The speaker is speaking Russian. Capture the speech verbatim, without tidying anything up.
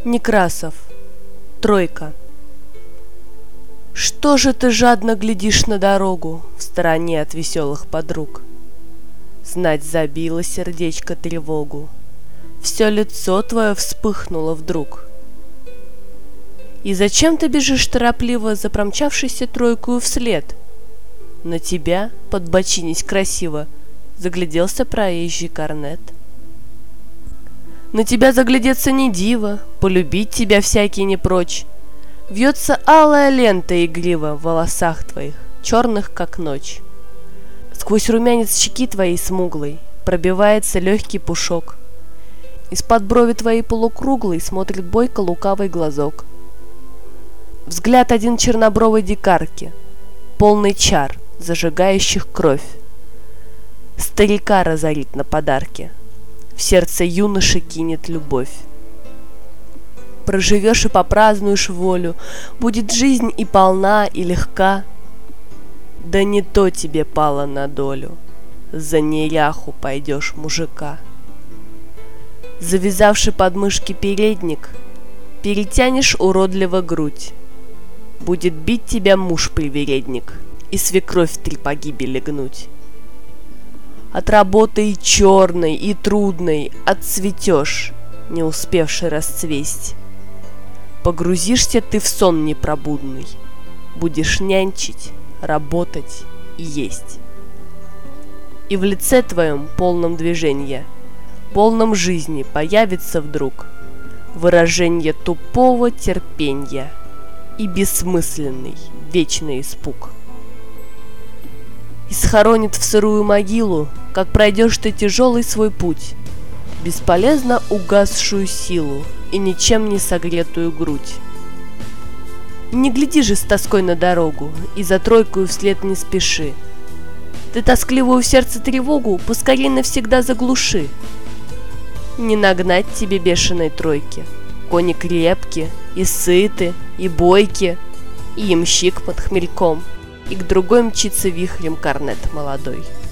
Некрасов. Тройка. Что же ты жадно глядишь на дорогу в стороне от веселых подруг? Знать забило сердечко тревогу, все лицо твое вспыхнуло вдруг. И зачем ты бежишь торопливо за промчавшейся тройкою вслед? На тебя, подбочинись красиво, загляделся проезжий корнет. На тебя заглядеться не диво, полюбить тебя всякий не прочь. Вьется алая лента игриво в волосах твоих, черных как ночь. Сквозь румянец щеки твоей смуглой пробивается легкий пушок. Из-под брови твоей полукруглой смотрит бойко лукавый глазок. Взгляд один чернобровой дикарки, полный чар, зажигающих кровь. Старика разорит на подарки, в сердце юноши кинет любовь. Проживешь и попразднуешь волю, будет жизнь и полна, и легка. Да не то тебе пало на долю, за неряху пойдешь мужика. Завязавши подмышки передник, перетянешь уродливо грудь. Будет бить тебя муж-привередник и свекровь в три погибели гнуть. От работы и черной, и трудной отцветешь, не успевши расцвесть. Погрузишься ты в сон непробудный, будешь нянчить, работать и есть. И в лице твоем, полном движения, полном жизни, появится вдруг выражение тупого терпенья и бессмысленный вечный испуг. И схоронит в сырую могилу, как пройдешь ты тяжелый свой путь, бесполезно угасшую силу и ничем не согретую грудь. Не гляди же с тоской на дорогу и за тройкою вслед не спеши. Ты тоскливую в сердце тревогу поскорей навсегда заглуши. Не нагнать тебе бешеной тройки, кони крепки, и сыты, и бойки, и ямщик под хмельком, и к другой мчится вихрем корнет молодой.